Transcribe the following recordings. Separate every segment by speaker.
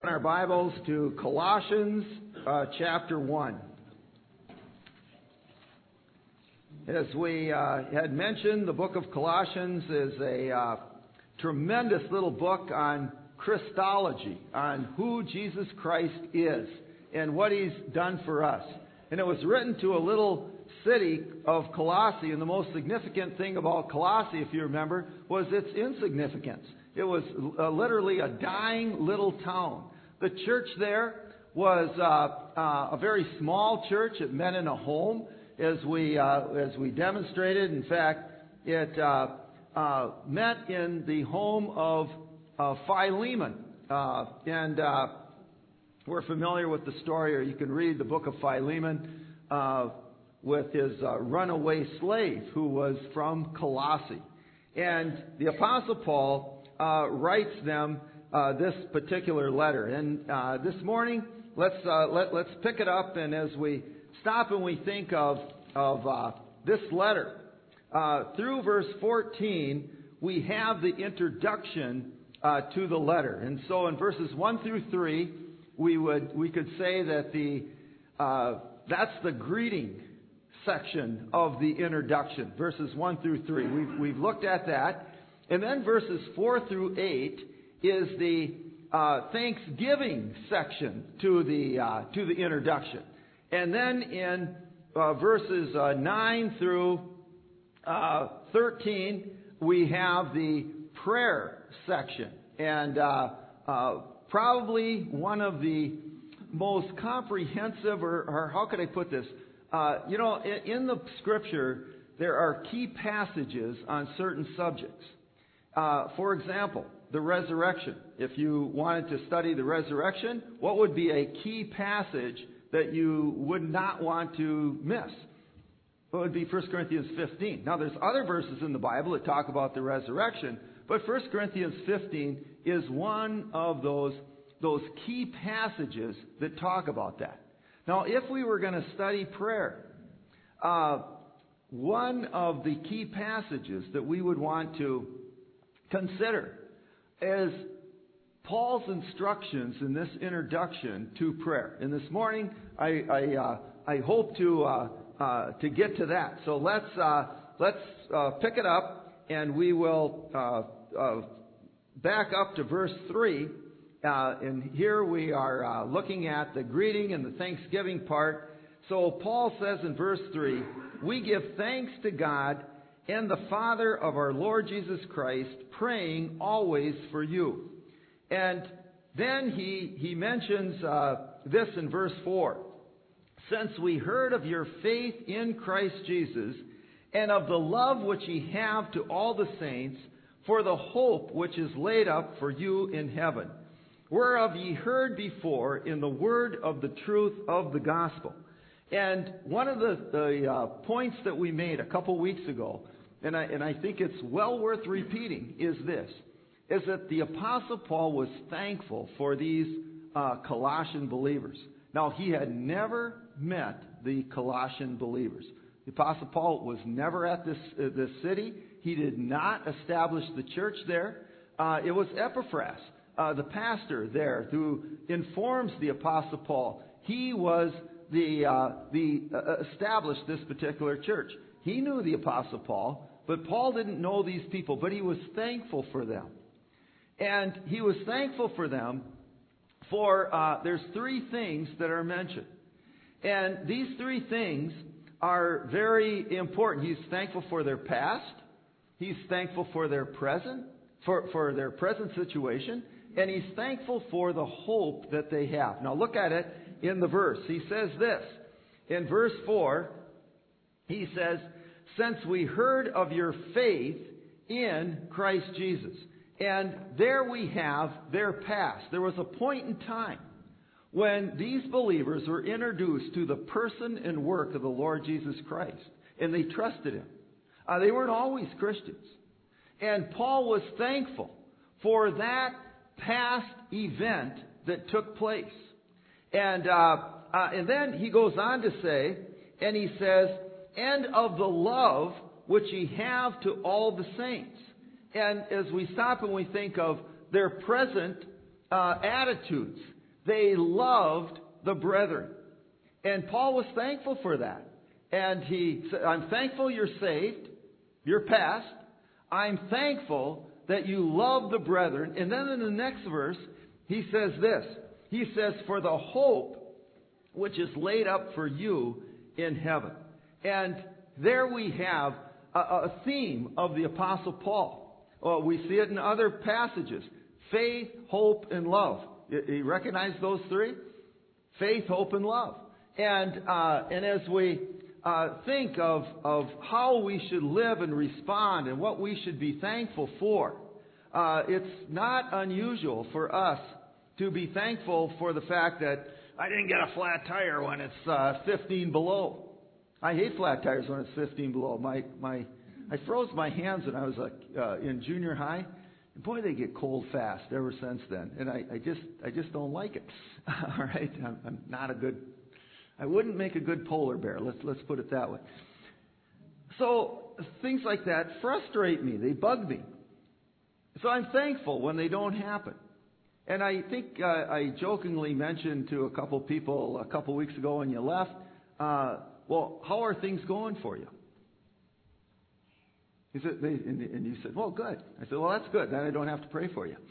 Speaker 1: Our Bibles to Colossians chapter 1. As we had mentioned, the book of Colossians is a tremendous little book on Christology, on who Jesus Christ is and what He's done for us. And it was written to a little city of Colossae, and the most significant thing about Colossae, if you remember, was its insignificance. It was literally a dying little town. The church there was a very small church. It met in a home, as we demonstrated. In fact, it met in the home of Philemon, and we're familiar with the story, or you can read the book of Philemon with his runaway slave who was from Colossae. And the Apostle Paul writes them this particular letter. And this morning, let's pick it up. And as we stop and we think of this letter, through verse 14, we have the introduction to the letter. And so in verses 1 through 3, we could say that that's the greeting section of the introduction, verses 1 through 3. We've looked at that. And then verses 4 through 8 is the thanksgiving section to the introduction. And then in verses 9 through 13, we have the prayer section. And probably one of the most comprehensive, or how could I put this? In the Scripture, there are key passages on certain subjects. For example, the resurrection. If you wanted to study the resurrection, what would be a key passage that you would not want to miss? It would be 1 Corinthians 15. Now, there's other verses in the Bible that talk about the resurrection, but 1 Corinthians 15 is one of those key passages that talk about that. Now, if we were going to study prayer, one of the key passages that we would want to consider is Paul's instructions in this introduction to prayer. And this morning, I hope to get to that. So let's pick it up, and we will back up to verse 3. And here we are looking at the greeting and the thanksgiving part. So Paul says in verse 3, "We give thanks to God and the Father of our Lord Jesus Christ, praying always for you." And then he mentions this in verse 4. "Since we heard of your faith in Christ Jesus, and of the love which ye have to all the saints, for the hope which is laid up for you in heaven, whereof ye heard before in the word of the truth of the gospel." And one of the points that we made a couple weeks ago, and I think it's well worth repeating, is that the Apostle Paul was thankful for these Colossian believers. Now, he had never met the Colossian believers. The Apostle Paul was never at this city. He did not establish the church there. It was Epaphras, the pastor there, who informs the Apostle Paul. He was established this particular church. He knew the Apostle Paul, but Paul didn't know these people, but he was thankful for them. And he was thankful for them for, there's three things that are mentioned. And these three things are very important. He's thankful for their past. He's thankful for their present, for their present situation. And he's thankful for the hope that they have. Now look at it in the verse. He says this. In verse 4, he says, "Since we heard of your faith in Christ Jesus." And there we have their past. There was a point in time when these believers were introduced to the person and work of the Lord Jesus Christ, and they trusted Him. They weren't always Christians. And Paul was thankful for that past event that took place. And then he goes on to say, and he says, "And of the love which ye have to all the saints." And as we stop and we think of their present attitudes. They loved the brethren. And Paul was thankful for that. And he said, I'm thankful you're saved. You're past. I'm thankful that you love the brethren. And then in the next verse, he says this. He says, for the hope which is laid up for you in heaven. And there we have a theme of the Apostle Paul. We see it in other passages. Faith, hope, and love. You recognize those three? Faith, hope, and love. And as we think of how we should live and respond and what we should be thankful for, it's not unusual for us to be thankful for the fact that I didn't get a flat tire when it's 15 below. I hate flat tires when it's 15 below. I froze my hands when I was in junior high. And boy, they get cold fast ever since then. And I just don't like it. All right, I'm not a good. I wouldn't make a good polar bear. Let's put it that way. So things like that frustrate me. They bug me. So I'm thankful when they don't happen. And I think I jokingly mentioned to a couple people a couple weeks ago when you left, well, how are things going for you? He said, and you said, well, good. I said, well, that's good. Then I don't have to pray for you.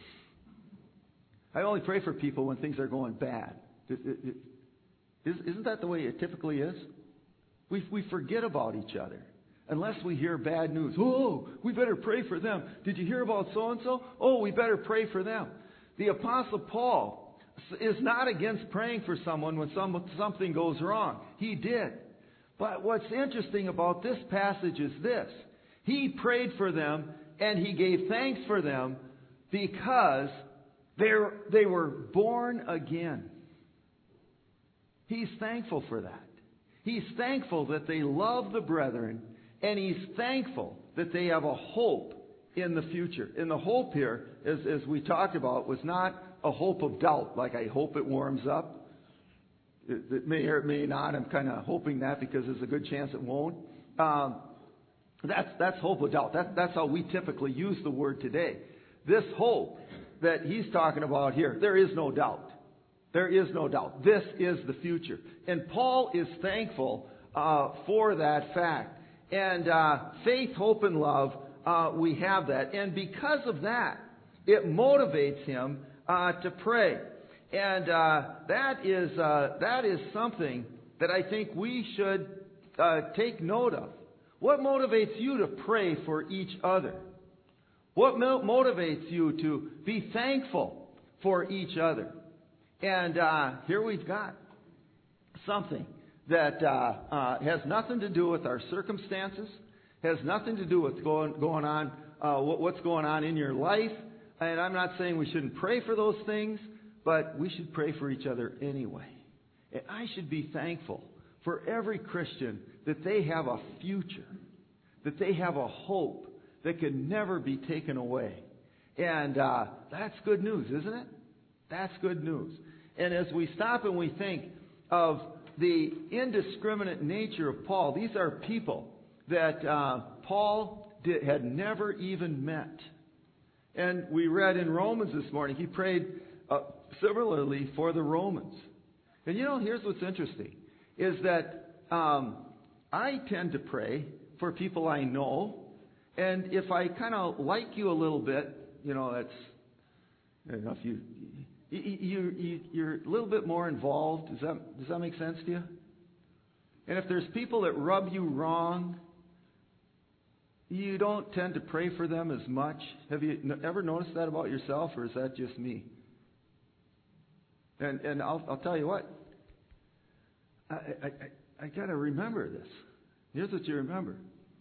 Speaker 1: I only pray for people when things are going bad. Isn't that the way it typically is? We forget about each other. Unless we hear bad news. Oh, we better pray for them. Did you hear about so-and-so? Oh, we better pray for them. The Apostle Paul is not against praying for someone when something goes wrong. He did. But what's interesting about this passage is this. He prayed for them and he gave thanks for them because they were born again. He's thankful for that. He's thankful that they love the brethren, and he's thankful that they have a hope in the future. And the hope here, as we talked about, was not a hope of doubt, like I hope it warms up. It may or it may not. I'm kind of hoping that because there's a good chance it won't. That's hope of doubt. That's how we typically use the word today. This hope that he's talking about here, there is no doubt. There is no doubt. This is the future. And Paul is thankful for that fact. And faith, hope, and love, we have that. And because of that, it motivates him to pray. And that is something that I think we should take note of. What motivates you to pray for each other? What motivates you to be thankful for each other? And here we've got something that has nothing to do with our circumstances, has nothing to do with going on, what's going on in your life. And I'm not saying we shouldn't pray for those things, but we should pray for each other anyway. And I should be thankful for every Christian that they have a future, that they have a hope that can never be taken away. And that's good news, isn't it? That's good news. And as we stop and we think of the indiscriminate nature of Paul, these are people that Paul had never even met. And we read in Romans this morning, he prayed similarly for the Romans. And you know, here's what's interesting, is that I tend to pray for people I know. And if I kind of like you a little bit, you know, that's, I don't know if you're a little bit more involved. Does that make sense to you? And if there's people that rub you wrong, you don't tend to pray for them as much. Have you ever noticed that about yourself, or is that just me? And I'll tell you what. I got to remember this. Here's what you remember.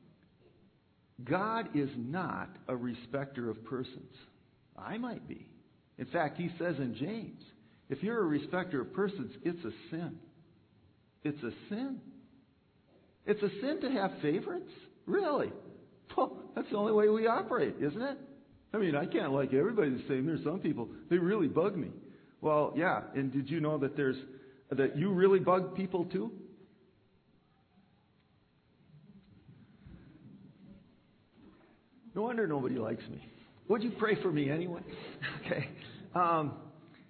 Speaker 1: God is not a respecter of persons. I might be. In fact, he says in James, if you're a respecter of persons, it's a sin. It's a sin. It's a sin to have favorites? Really? Well, that's the only way we operate, isn't it? I mean, I can't like everybody the same. There's some people, they really bug me. Well, yeah, and did you know that that you really bug people too? No wonder nobody likes me. Would you pray for me anyway? Okay.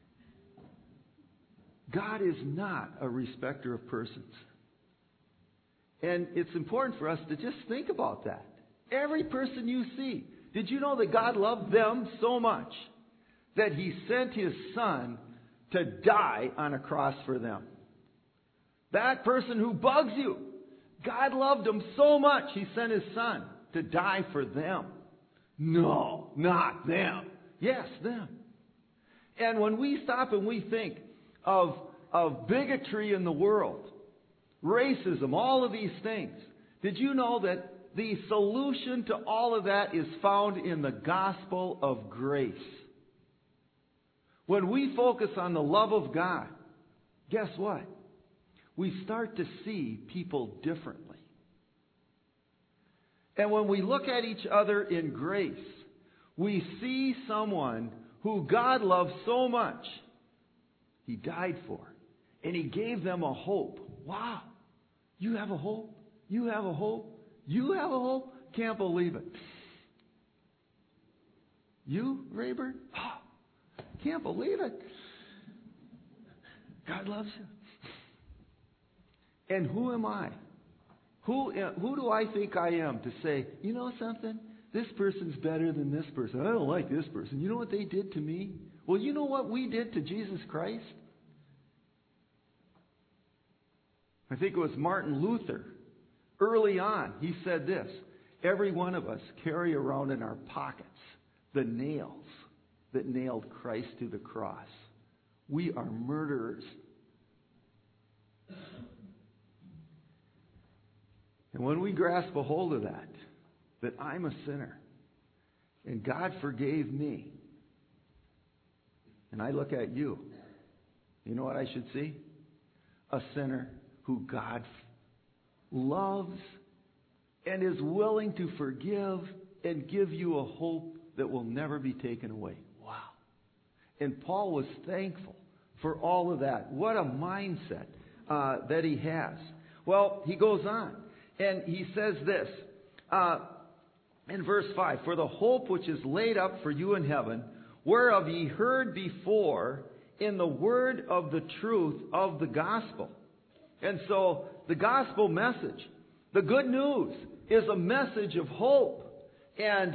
Speaker 1: God is not a respecter of persons. And it's important for us to just think about that. Every person you see, did you know that God loved them so much that He sent His Son to die on a cross for them? That person who bugs you, God loved them so much He sent His Son to die for them. No, not them. Yes, them. And when we stop and we think of bigotry in the world, racism, all of these things, did you know that the solution to all of that is found in the gospel of grace? When we focus on the love of God, guess what? We start to see people differently. And when we look at each other in grace, we see someone who God loves so much, He died for. And He gave them a hope. Wow. You have a hope? You have a hope? You have a hope? Can't believe it. You, Rayburn? Oh, can't believe it. God loves you. And who am I? Who do I think I am to say, you know something? This person's better than this person. I don't like this person. You know what they did to me? Well, you know what we did to Jesus Christ? I think it was Martin Luther. Early on, he said this: every one of us carry around in our pockets the nails that nailed Christ to the cross. We are murderers. And when we grasp a hold of that I'm a sinner, and God forgave me, and I look at you, you know what I should see? A sinner who God loves and is willing to forgive and give you a hope that will never be taken away. Wow. And Paul was thankful for all of that. What a mindset that he has. Well, he goes on and he says this in verse 5, "For the hope which is laid up for you in heaven, whereof ye heard before in the word of the truth of the gospel." And so the gospel message, the good news, is a message of hope. And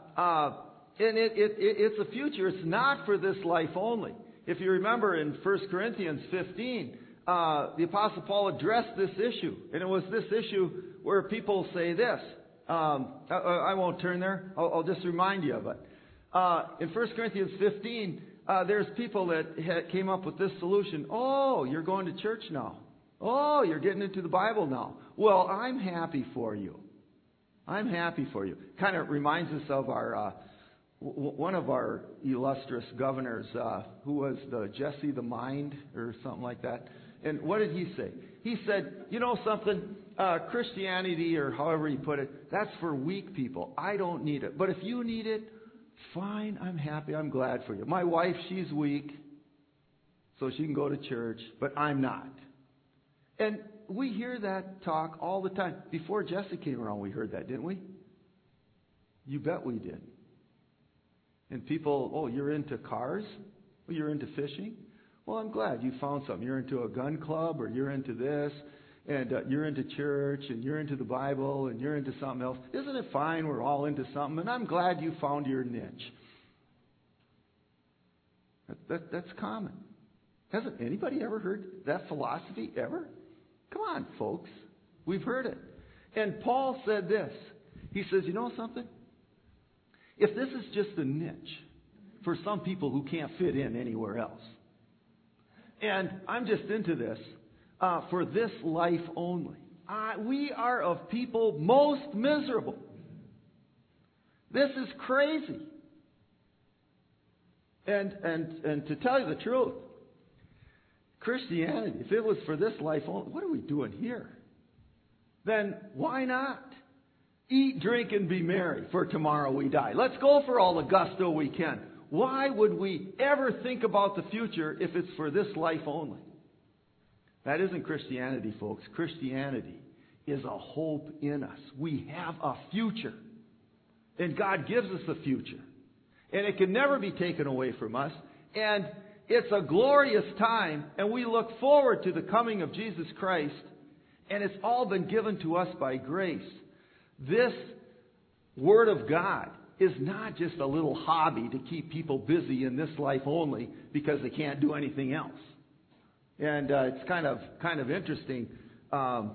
Speaker 1: it's a future. It's not for this life only. If you remember in 1 Corinthians 15, the Apostle Paul addressed this issue. And it was this issue where people say this. I won't turn there. I'll just remind you of it. In 1 Corinthians 15, there's people that came up with this solution. Oh, you're going to church now. Oh, you're getting into the Bible now. Well, I'm happy for you. I'm happy for you. Kind of reminds us of our one of our illustrious governors, who was the Jesse the Mind or something like that. And what did he say? He said, you know something, Christianity, or however he put it, that's for weak people. I don't need it. But if you need it, fine, I'm happy, I'm glad for you. My wife, she's weak, so she can go to church, but I'm not. And we hear that talk all the time. Before Jesse came around, we heard that, didn't we? You bet we did. And people, oh, you're into cars? Well, you're into fishing? Well, I'm glad you found something. You're into a gun club, or you're into this, and you're into church, and you're into the Bible, and you're into something else. Isn't it fine? We're all into something, and I'm glad you found your niche. That's common. Hasn't anybody ever heard that philosophy ever? Come on, folks. We've heard it. And Paul said this. He says, you know something? If this is just a niche for some people who can't fit in anywhere else, and I'm just into this for this life only, we are of people most miserable. This is crazy. And to tell you the truth, Christianity, if it was for this life only, what are we doing here? Then why not? Eat, drink, and be merry, for tomorrow we die. Let's go for all the gusto we can. Why would we ever think about the future if it's for this life only? That isn't Christianity, folks. Christianity is a hope in us. We have a future. And God gives us a future. And it can never be taken away from us. And It's a glorious time, and we look forward to the coming of Jesus Christ, and it's all been given to us by grace. This Word of God is not just a little hobby to keep people busy in this life only because they can't do anything else. And it's kind of interesting. I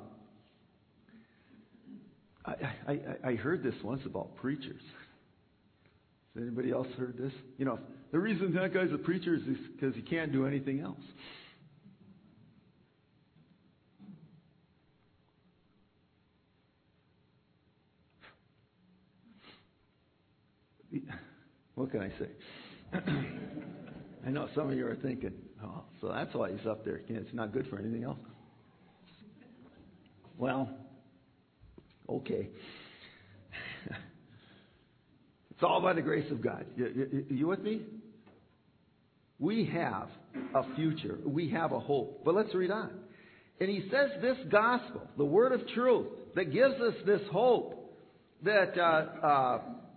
Speaker 1: heard this once about preachers. Has anybody else heard this? You know, the reason that guy's a preacher is because he can't do anything else. What can I say? I know some of you are thinking, oh, so that's why he's up there. It's not good for anything else. Well, okay. It's all by the grace of God. You with me? We have a future. We have a hope. But let's read on. And he says this gospel, the word of truth, that gives us this hope that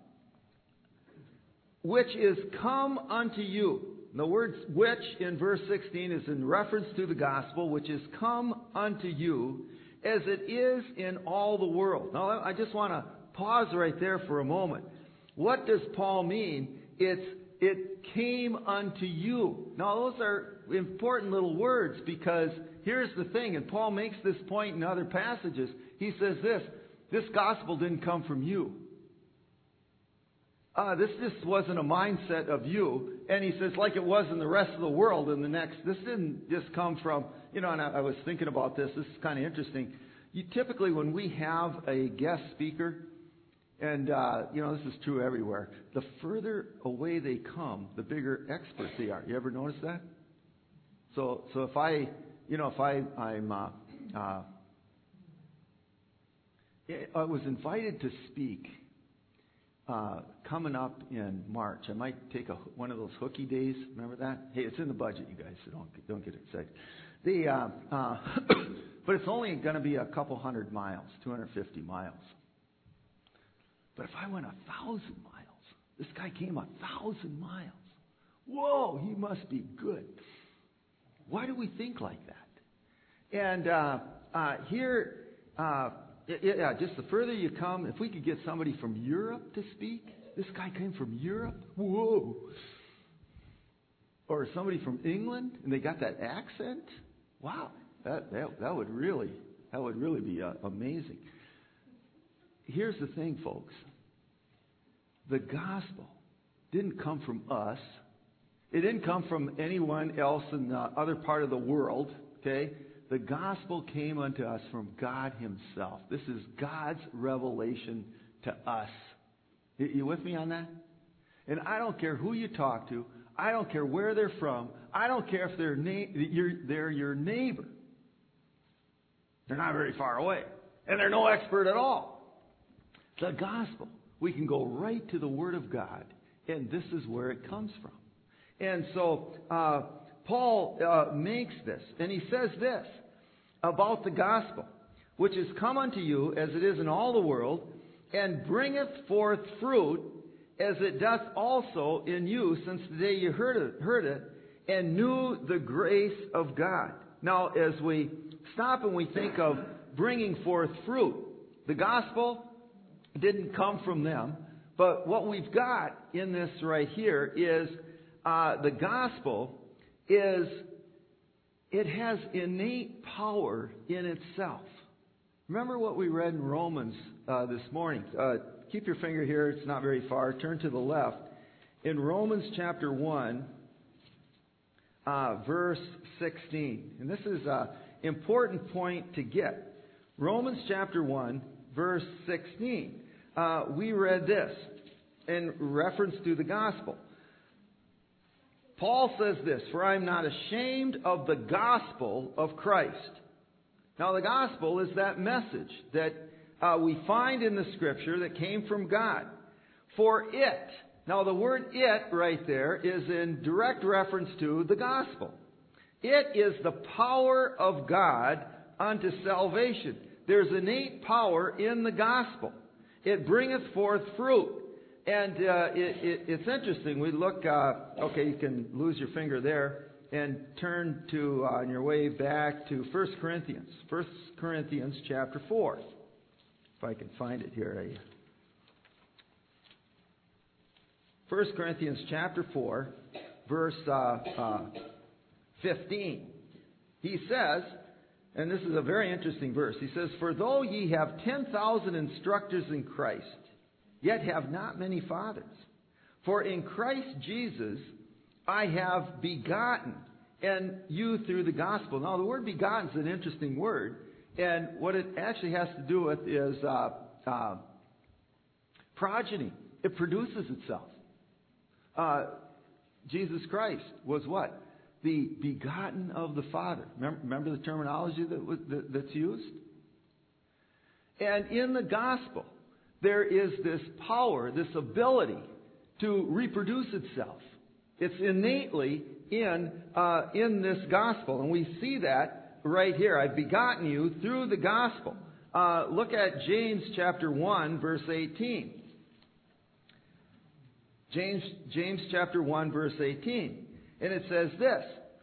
Speaker 1: which is come unto you. The word which in verse 16 is in reference to the gospel, which is come unto you as it is in all the world. Now, I just want to pause right there for a moment. What does Paul mean? It came unto you. Now, those are important little words because here's the thing, and Paul makes this point in other passages. He says this gospel didn't come from you. This just wasn't a mindset of you. And he says, like it was in the rest of the world in the next, this didn't just come from, and I was thinking about this. This is kind of interesting. Typically, when we have a guest speaker, and, this is true everywhere, the further away they come, the bigger experts they are. You ever notice that? So if I was invited to speak coming up in March. I might take one of those hooky days. Remember that? Hey, it's in the budget, you guys, so don't get excited. But it's only going to be a couple 100 miles, 250 miles. But if I went 1,000 miles, this guy came 1,000 miles. Whoa, he must be good. Why do we think like that? And here. Just the further you come, if we could get somebody from Europe to speak, this guy came from Europe, whoa. Or somebody from England, and they got that accent, wow, that would really be amazing. Here's the thing, folks. The gospel didn't come from us. It didn't come from anyone else in the other part of the world, okay? The gospel came unto us from God Himself. This is God's revelation to us. You with me on that? And I don't care who you talk to. I don't care where they're from. I don't care if they're your neighbor. They're not very far away. And they're no expert at all. The gospel. We can go right to the Word of God. And this is where it comes from. And so Paul makes this, and he says this about the gospel, which is come unto you as it is in all the world, and bringeth forth fruit as it doth also in you since the day you heard it, and knew the grace of God. Now, as we stop and we think of bringing forth fruit, the gospel didn't come from them, but what we've got in this right here is the gospel is, it has innate power in itself. Remember what we read in Romans this morning. Keep your finger here. It's not very far. Turn to the left. In Romans chapter 1, verse 16. And this is an important point to get. Romans chapter 1, verse 16. We read this in reference to the gospel. Paul says this, for I am not ashamed of the gospel of Christ. Now the gospel is that message that we find in the Scripture that came from God. For it, now the word it right there is in direct reference to the gospel. It is the power of God unto salvation. There's innate power in the gospel. It bringeth forth fruit. And it's interesting. We look, okay, you can lose your finger there and turn to, on your way back to 1 Corinthians. 1 Corinthians chapter 4. If I can find it here. 1 Corinthians chapter 4, verse 15. He says, and this is a very interesting verse, he says, "For though ye have 10,000 instructors in Christ, yet have not many fathers. For in Christ Jesus I have begotten, and you through the gospel." Now, the word begotten is an interesting word, and what it actually has to do with is progeny. It produces itself. Jesus Christ was what? The begotten of the Father. Remember the terminology that's used? And in the gospel, there is this power, this ability to reproduce itself. It's innately in this gospel. And we see that right here. "I've begotten you through the gospel." Look at James chapter 1, verse 18. James chapter 1, verse 18. And it says this,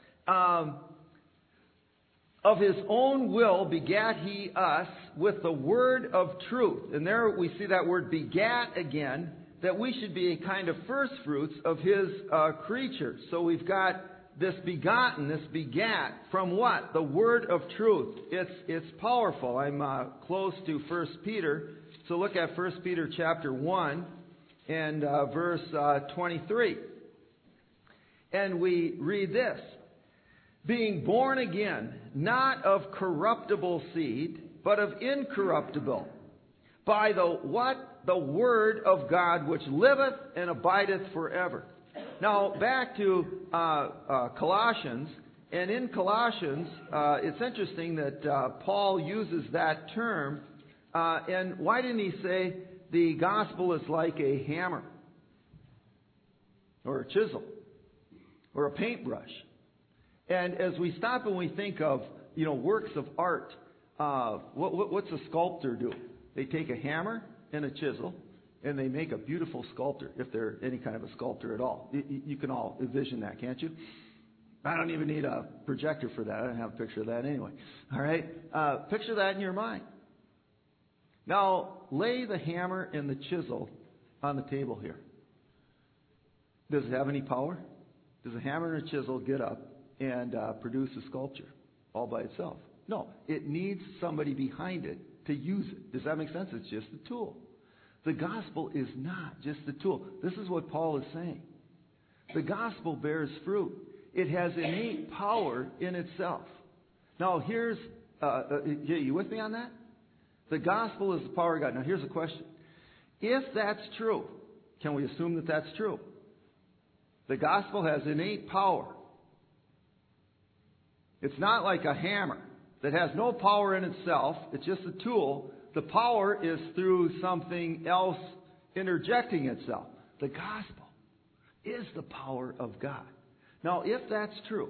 Speaker 1: "Of his own will begat he us with the word of truth." And there we see that word begat again, that we should be a kind of first fruits of his creatures. So we've got this begotten, this begat, from what? The word of truth. It's powerful. I'm close to 1 Peter. So look at 1 Peter chapter 1 and verse 23. And we read this, "Being born again, not of corruptible seed, but of incorruptible, by the what? The word of God, which liveth and abideth forever." Now, back to Colossians. And in Colossians, it's interesting that Paul uses that term. And why didn't he say the gospel is like a hammer or a chisel or a paintbrush? And as we stop and we think of, works of art, what's a sculptor do? They take a hammer and a chisel, and they make a beautiful sculpture, if they're any kind of a sculptor at all. You can all envision that, can't you? I don't even need a projector for that. I don't have a picture of that anyway. All right? Picture that in your mind. Now, lay the hammer and the chisel on the table here. Does it have any power? Does a hammer and a chisel get up and produce a sculpture all by itself? No. It needs somebody behind it to use it. Does that make sense? It's just a tool. The gospel is not just a tool. This is what Paul is saying. The gospel bears fruit. It has innate power in itself. Now, here's, you with me on that? The gospel is the power of God. Now, here's a question. If that's true, can we assume that that's true? The gospel has innate power. It's not like a hammer that has no power in itself. It's just a tool. The power is through something else interjecting itself. The gospel is the power of God. Now, if that's true,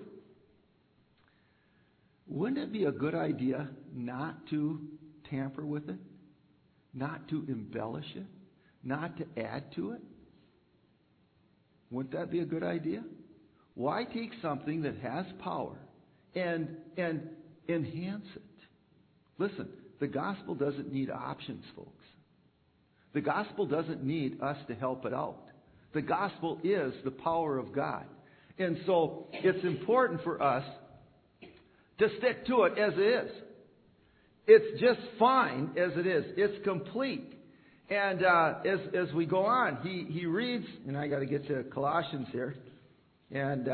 Speaker 1: wouldn't it be a good idea not to tamper with it? Not to embellish it? Not to add to it? Wouldn't that be a good idea? Why take something that has power and enhance it? Listen, the gospel doesn't need options, folks. The gospel doesn't need us to help it out. The gospel is the power of God. And so it's important for us to stick to it as it is. It's just fine as it is. It's complete. And as we go on, he reads, and I got to get to Colossians here. And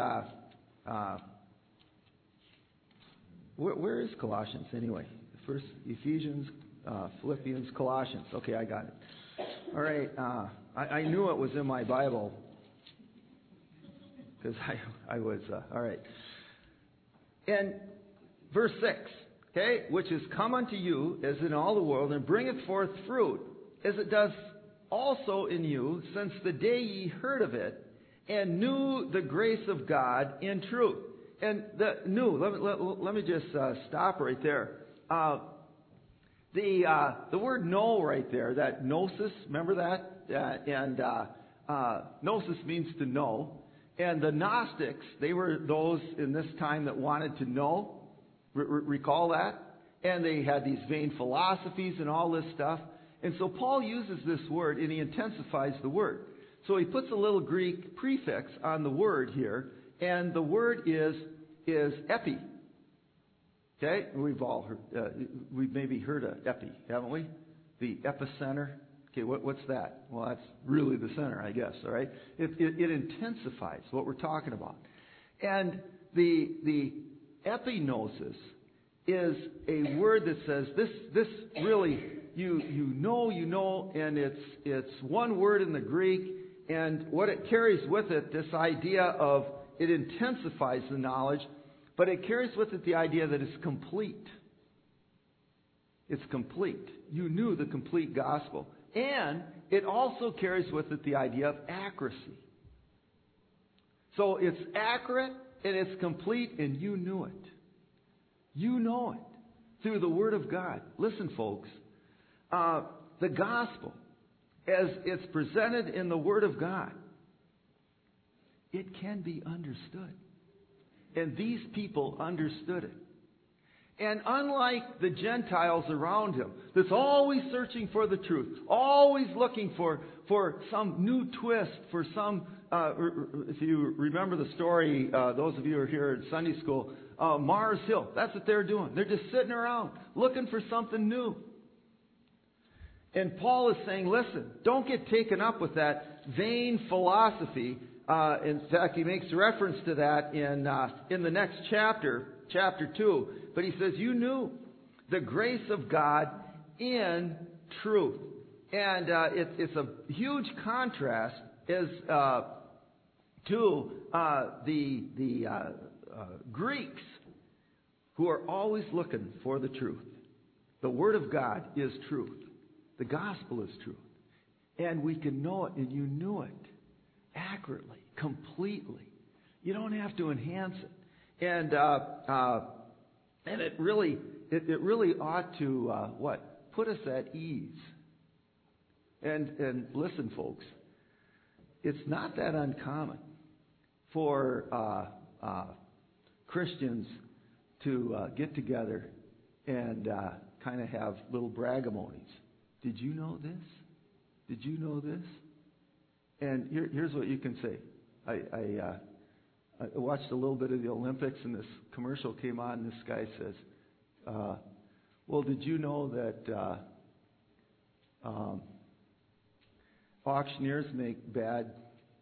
Speaker 1: where is Colossians anyway? First Ephesians, Philippians, Colossians. Okay, I got it. All right. I knew it was in my Bible because I was all right. And verse 6, okay, which is come unto you as in all the world, and bringeth forth fruit, as it does also in you, since the day ye heard of it, and knew the grace of God in truth. And let me just stop right there. The word know right there, that gnosis, remember that? Gnosis means to know. And the Gnostics, they were those in this time that wanted to know. Recall that? And they had these vain philosophies and all this stuff. And so Paul uses this word and he intensifies the word. So he puts a little Greek prefix on the word here. And the word is epi. Okay? We've maybe heard of epi, haven't we? The epicenter. Okay, what's that? Well, that's really the center, I guess, all right? It intensifies what we're talking about. And the epignosis is a word that says this really, you know, and it's one word in the Greek, and what it carries with it, this idea of it intensifies the knowledge, but it carries with it the idea that it's complete. It's complete. You knew the complete gospel. And it also carries with it the idea of accuracy. So it's accurate and it's complete and you knew it. You know it through the Word of God. Listen, folks, the gospel, as it's presented in the Word of God, it can be understood. And these people understood it. And unlike the Gentiles around him, that's always searching for the truth, always looking for some new twist, for some, if you remember the story, those of you who are here at Sunday school, Mars Hill, that's what they're doing. They're just sitting around looking for something new. And Paul is saying, listen, don't get taken up with that vain philosophy. In fact, he makes reference to that in the next chapter, chapter 2. But he says, you knew the grace of God in truth. And it's a huge contrast to the Greeks who are always looking for the truth. The Word of God is truth. The gospel is truth. And we can know it, and you knew it accurately, completely. You don't have to enhance it. And it really ought to put us at ease. And listen, folks, it's not that uncommon for Christians to get together and kind of have little bragamonies. Did you know this? Did you know this? And here's what you can say. I watched a little bit of the Olympics, and this commercial came on, and this guy says, well, did you know that auctioneers make bad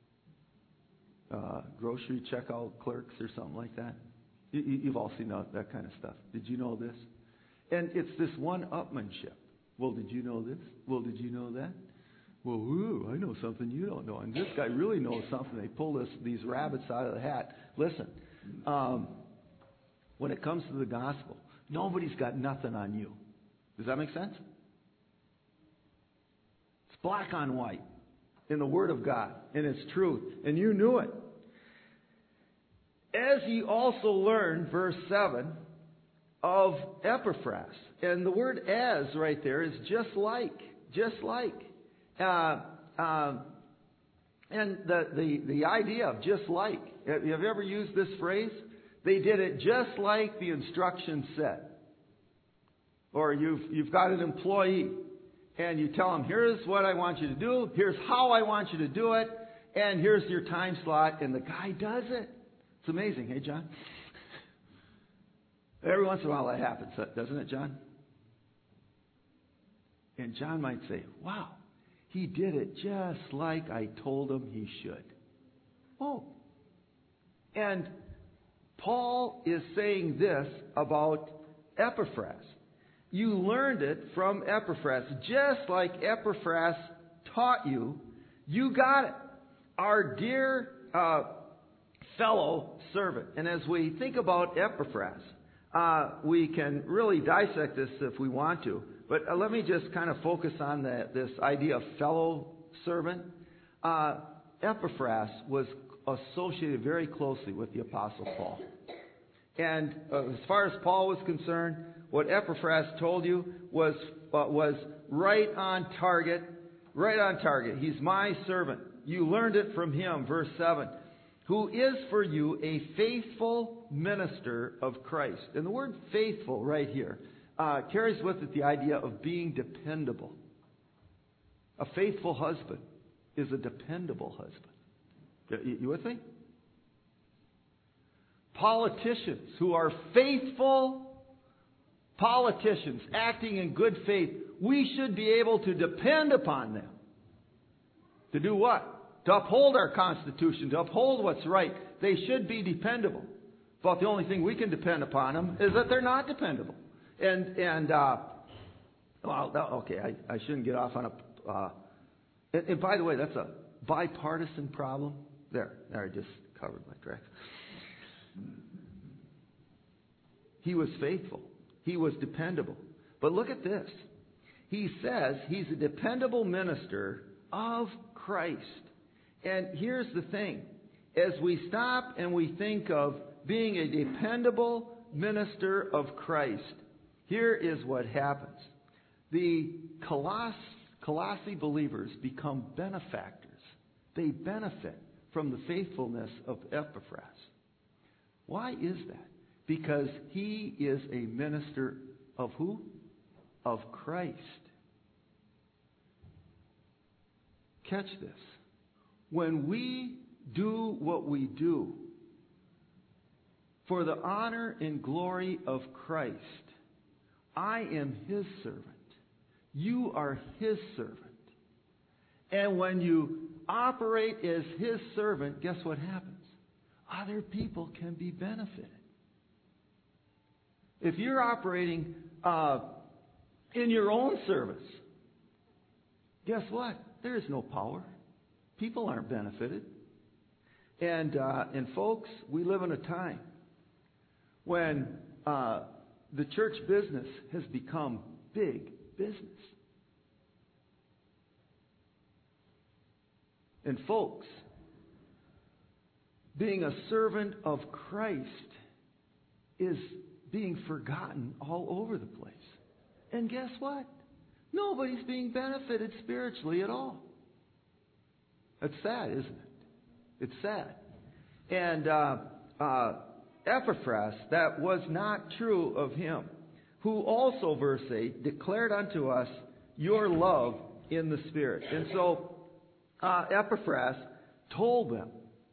Speaker 1: grocery checkout clerks or something like that? You've all seen that kind of stuff. Did you know this? And it's this one-upmanship. Well, did you know this? Well, did you know that? Well, I know something you don't know. And this guy really knows something. They pull these rabbits out of the hat. Listen, when it comes to the gospel, nobody's got nothing on you. Does that make sense? It's black on white in the Word of God, and it's truth. And you knew it. As ye also learned, verse 7, of Epaphras. And the word as right there is just like. And the idea of just like, have you ever used this phrase? They did it just like the instructions said. Or you've got an employee and you tell them, here's what I want you to do, here's how I want you to do it, and here's your time slot, and the guy does it. It's amazing, hey John? Every once in a while that happens, doesn't it, John? And John might say, wow, he did it just like I told him he should. Oh. And Paul is saying this about Epaphras. You learned it from Epaphras. Just like Epaphras taught you, you got it. Our dear fellow servant. And as we think about Epaphras, we can really dissect this if we want to. But let me just kind of focus on this idea of fellow servant. Epaphras was associated very closely with the Apostle Paul. And as far as Paul was concerned, what Epaphras told you was right on target, right on target. He's my servant. You learned it from him, verse 7, who is for you a faithful minister of Christ. And the word faithful right here carries with it the idea of being dependable. A faithful husband is a dependable husband. You with me? Politicians who are faithful politicians acting in good faith, we should be able to depend upon them. To do what? To uphold our Constitution, to uphold what's right. They should be dependable. But the only thing we can depend upon them is that they're not dependable. I shouldn't get off on a... and by the way, that's a bipartisan problem. There, I just covered my tracks. He was faithful. He was dependable. But look at this. He says he's a dependable minister of Christ. And here's the thing. As we stop and we think of being a dependable minister of Christ, here is what happens. The Colossae believers become benefactors. They benefit from the faithfulness of Epaphras. Why is that? Because he is a minister of who? Of Christ. Catch this. When we do what we do for the honor and glory of Christ, I am his servant. You are his servant. And when you operate as his servant, guess what happens? Other people can be benefited. If you're operating in your own service, guess what? There is no power. People aren't benefited. And folks, we live in a time when the church business has become big business. And folks, being a servant of Christ is being forgotten all over the place. And guess what? Nobody's being benefited spiritually at all. That's sad, isn't it? It's sad. And Epaphras, that was not true of him, who also, verse 8, declared unto us your love in the Spirit. And so Epaphras told them,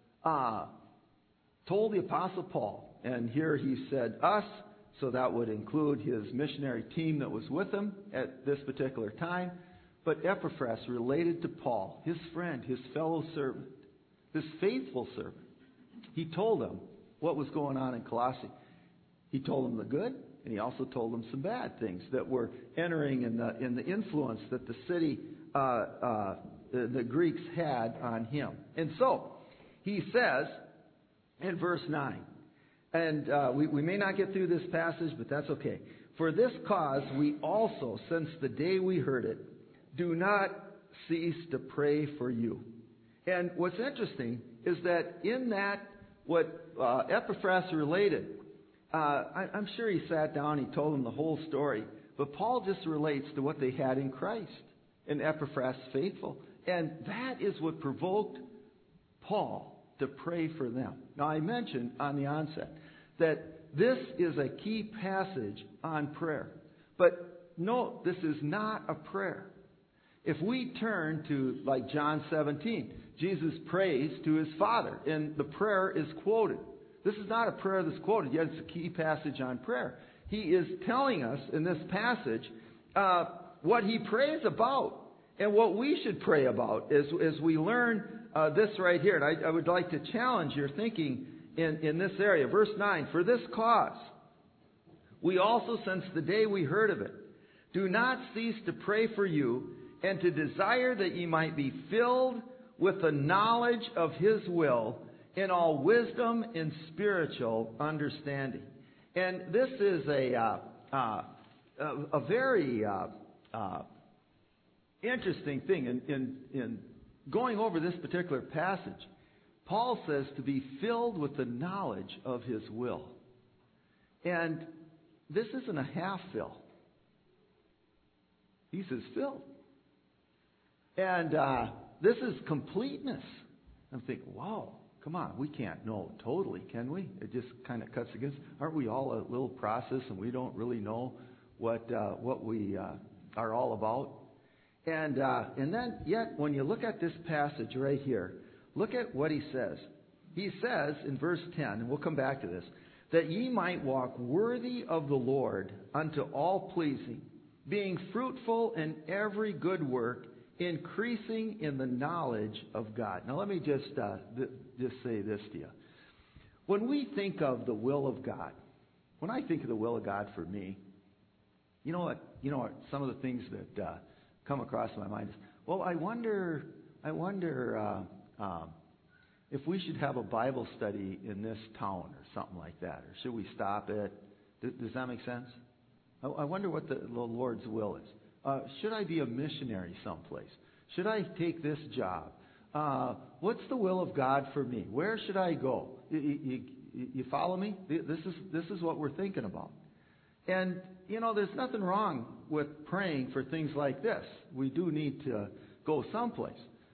Speaker 1: told the Apostle Paul, and here he said us, so that would include his missionary team that was with him at this particular time. But Epaphras related to Paul, his friend, his fellow servant, this faithful servant. He told them what was going on in Colossae. He told them the good, and he also told them some bad things that were entering in the influence that the city, the Greeks had on him. And so, he says in verse 9, and we may not get through this passage, but that's okay. For this cause we also, since the day we heard it, do not cease to pray for you. And what's interesting is that in that, what Epaphras related, I'm sure he sat down, he told them the whole story, but Paul just relates to what they had in Christ, and Epaphras faithful. And that is what provoked Paul to pray for them. Now, I mentioned on the onset that this is a key passage on prayer. But note, this is not a prayer. If we turn to, like, John 17, Jesus prays to his Father, and the prayer is quoted. This is not a prayer that's quoted, yet it's a key passage on prayer. He is telling us in this passage what he prays about and what we should pray about as we learn this right here. And I would like to challenge your thinking in this area. Verse 9, for this cause, we also, since the day we heard of it, do not cease to pray for you and to desire that ye might be filled with the knowledge of his will in all wisdom and spiritual understanding. And this is a very interesting thing. In going over this particular passage, Paul says to be filled with the knowledge of his will. And this isn't a half fill. He says filled. And this is completeness. I'm thinking, wow, come on, we can't know totally, can we? It just kind of cuts against. Aren't we all a little process, and we don't really know what we are all about? And then, yet, when you look at this passage right here, look at what he says. He says in verse 10, and we'll come back to this, that ye might walk worthy of the Lord unto all pleasing, being fruitful in every good work, increasing in the knowledge of God. Now let me just say this to you. When we think of the will of God, when I think of the will of God for me, you know what some of the things that come across my mind is, well, I wonder if we should have a Bible study in this town or something like that, or should we stop it? Does that make sense? I wonder what the Lord's will is. Should I be a missionary someplace? Should I take this job? What's the will of God for me? Where should I go? You follow me? This is what we're thinking about. And, there's nothing wrong with praying for things like this. We do need to go someplace.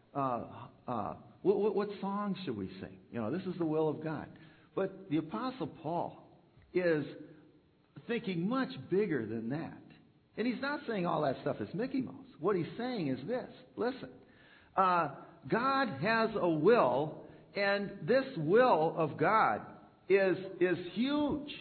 Speaker 1: What songs should we sing? This is the will of God. But the Apostle Paul is thinking much bigger than that. And he's not saying all that stuff is Mickey Mouse. What he's saying is this. Listen. God has a will, and this will of God is huge.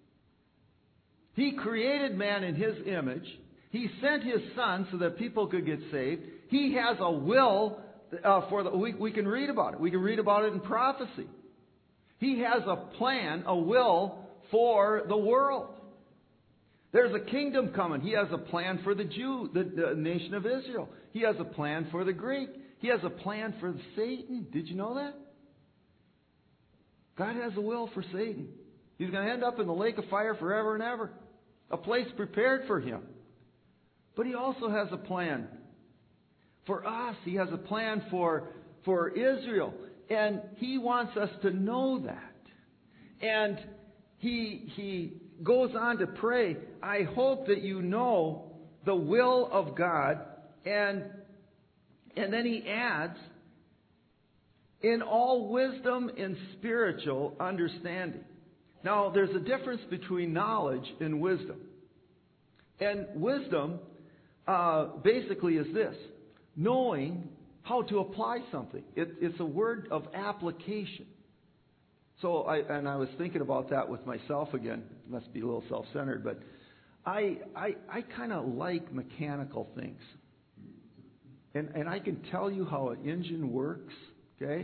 Speaker 1: He created man in His image. He sent His Son so that people could get saved. He has a will we can read about it. We can read about it in prophecy. He has a plan, a will for the world. There's a kingdom coming. He has a plan for the nation of Israel. He has a plan for the Greek. He has a plan for Satan. Did you know that? God has a will for Satan. He's going to end up in the lake of fire forever and ever. A place prepared for him. But He also has a plan for us. He has a plan for Israel. And He wants us to know that. And He goes on to pray, I hope that you know the will of God. And then He adds, in all wisdom and spiritual understanding. Now, there's a difference between knowledge and wisdom. And wisdom basically is this: knowing how to apply something. It's a word of application. So, I was thinking about that with myself again. It must be a little self-centered, but I kind of like mechanical things. And I can tell you how an engine works, okay?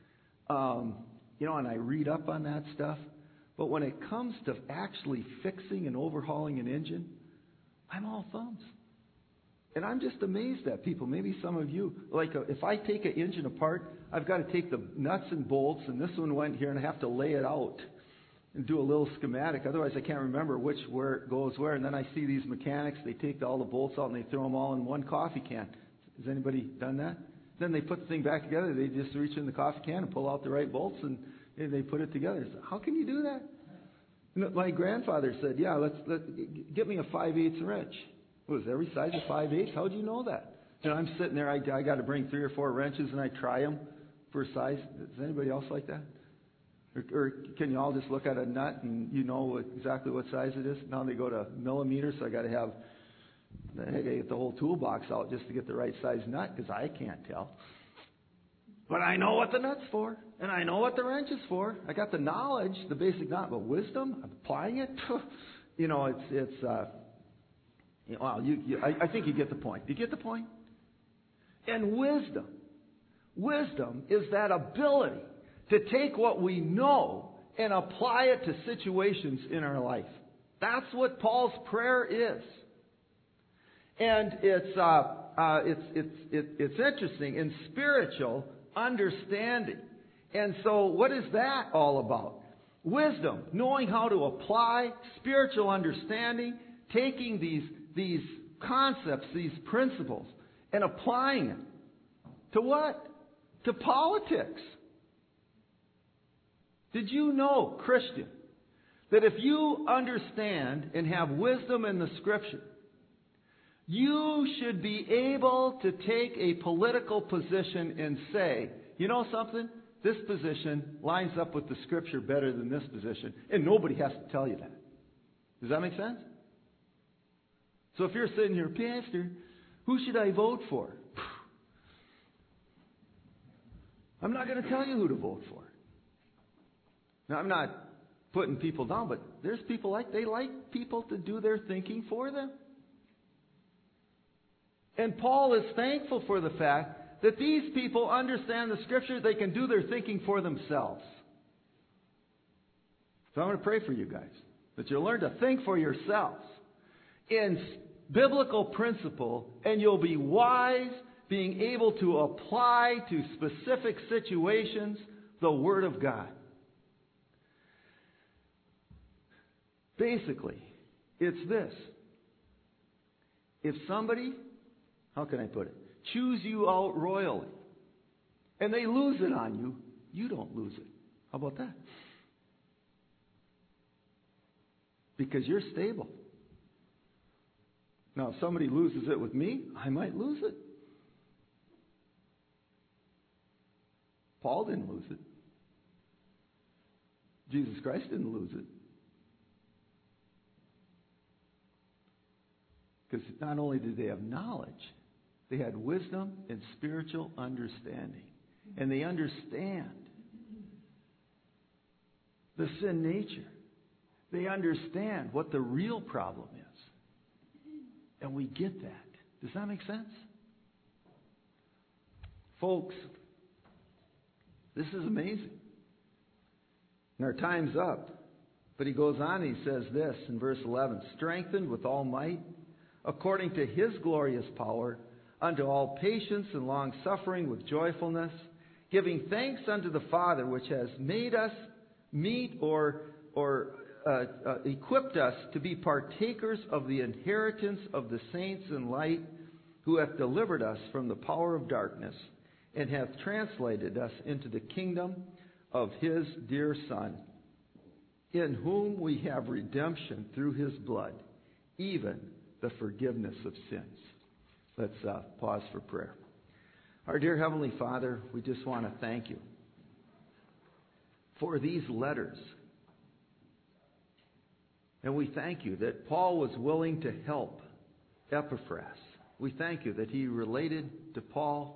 Speaker 1: And I read up on that stuff. But when it comes to actually fixing and overhauling an engine, I'm all thumbs. And I'm just amazed at people. Maybe some of you, if I take an engine apart, I've got to take the nuts and bolts, and this one went here, and I have to lay it out and do a little schematic. Otherwise, I can't remember where it goes where. And then I see these mechanics, they take all the bolts out, and they throw them all in one coffee can. Has anybody done that? Then they put the thing back together. They just reach in the coffee can and pull out the right bolts, and they put it together. So how can you do that? My grandfather said, yeah, let's get me a 5/8 wrench. It was every size of 5/8. How'd you know that? I'm sitting there, I got to bring 3 or 4 wrenches, and I try them for size. Is anybody else like that? Or can you all just look at a nut and you know exactly what size it is? Now they go to millimeters, so I got to get the whole toolbox out just to get the right size nut, because I can't tell. But I know what the nut's for, and I know what the wrench is for. I got the knowledge, the basic knowledge, but wisdom, applying it, I think you get the point. Do you get the point? And wisdom is that ability to take what we know and apply it to situations in our life. That's what Paul's prayer is. And it's interesting, in spiritual understanding. And so what is that all about? Wisdom, knowing how to apply spiritual understanding, taking these concepts, these principles, and applying it to what? To politics. Did you know, Christian, that if you understand and have wisdom in the Scripture, You should be able to take a political position and say, you know something? This position lines up with the Scripture better than this position, and nobody has to tell you that. Does that make sense? So if you're sitting here, Pastor, who should I vote for? I'm not going to tell you who to vote for. Now, I'm not putting people down, but there's people they like people to do their thinking for them. And Paul is thankful for the fact that these people understand the Scripture, they can do their thinking for themselves. So I'm going to pray for you guys, that you'll learn to think for yourselves in biblical principle, and you'll be wise, being able to apply to specific situations the Word of God. Basically, it's this. If somebody, how can I put it, choose you out royally, and they lose it on you, you don't lose it. How about that? Because you're stable. Now, if somebody loses it with me, I might lose it. Paul didn't lose it. Jesus Christ didn't lose it. Because not only did they have knowledge, they had wisdom and spiritual understanding. And they understand the sin nature. They understand what the real problem is. And we get that. Does that make sense? Folks, this is amazing. And our time's up. But he goes on and he says this in verse 11. Strengthened with all might, according to His glorious power, unto all patience and long-suffering with joyfulness, giving thanks unto the Father, which has made us meet or equipped us to be partakers of the inheritance of the saints in light, who hath delivered us from the power of darkness, and hath translated us into the kingdom of His dear Son, in whom we have redemption through His blood, even the forgiveness of sins. Let's pause for prayer. Our dear Heavenly Father, we just want to thank You for these letters. And we thank You that Paul was willing to help Epaphras. We thank You that he related to Paul,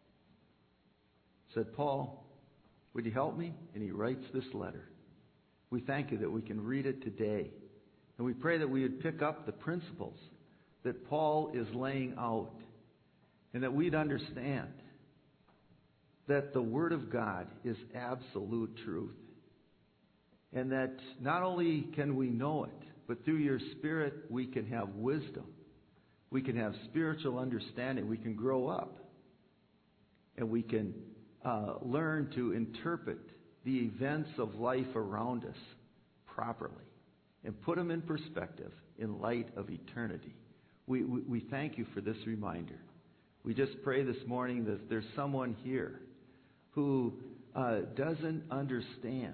Speaker 1: said, Paul, would you help me? And he writes this letter. We thank You that we can read it today. And we pray that we would pick up the principles that Paul is laying out, and that we'd understand that the Word of God is absolute truth. And that not only can we know it, but through Your Spirit we can have wisdom. We can have spiritual understanding. We can grow up. And we can learn to interpret the events of life around us properly and put them in perspective in light of eternity. We thank You for this reminder. We just pray this morning that there's someone here who doesn't understand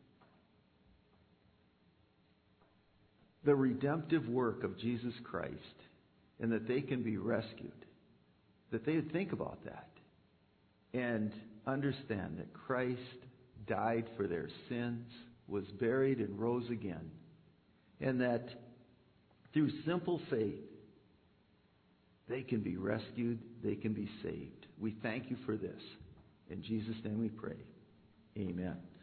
Speaker 1: the redemptive work of Jesus Christ, and that they can be rescued. That they would think about that and understand that Christ died for their sins, was buried and rose again, and that through simple faith they can be rescued, they can be saved. We thank You for this. In Jesus' name we pray. Amen.